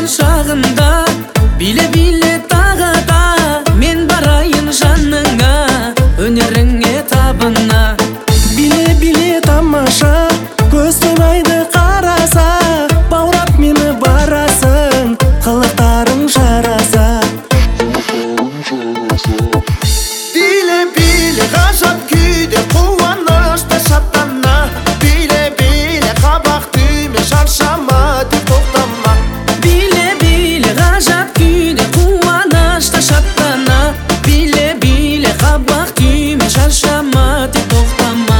шағында, биле-биле тағы да мен барайын жаныңа, өнеріңе табына. Биле-биле тамаша, көз тоймайды қараса, баурап мені барасың, қылықтарың жараса. Биле-биле ғажап күйде қуанышта шаттана, биле-биле қабақ түйме шаршама деп тоқтама. Биле-биле ғажап күйде қуанышта шаттана, биле-биле қабақ түйме шаршама деп тоқтама.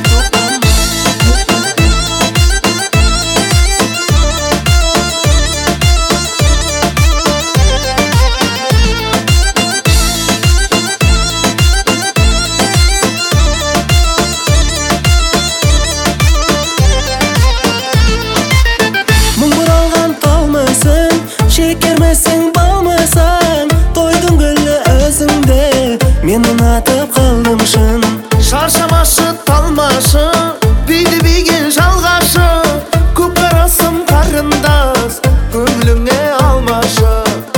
Шекермесің, балмысың, тойдың гүлі өзіңде, мен ұнатып қалдым шын. Шаршамашы, талмашы, биді биген жалғашы, көк қарасым қарындас, көңіліңе алмашы.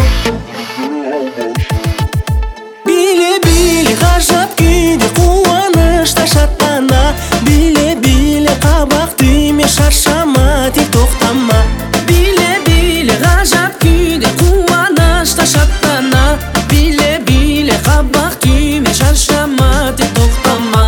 Биле-биле ғажап күйде қуанышта шаттана, биле-биле қабақ түйме шаршама тек тоқтама. Биле-биле ғажап күйде қуанышта шаттана, биле-биле қабақ түйме шаршама деп тоқтама.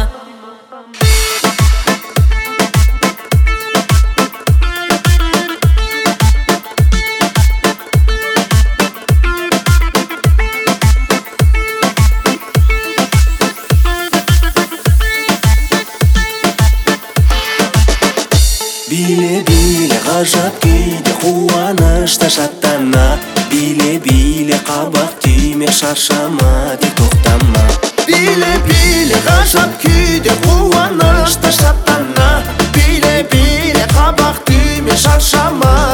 Биле-биле ғажап күйде қуанышта шаттана, биле-биле қабақ түйме шаршама тек тоқтама. Биле-биле ғажап күйде қуанышта шаттана, биле-биле қабақ түйме шаршама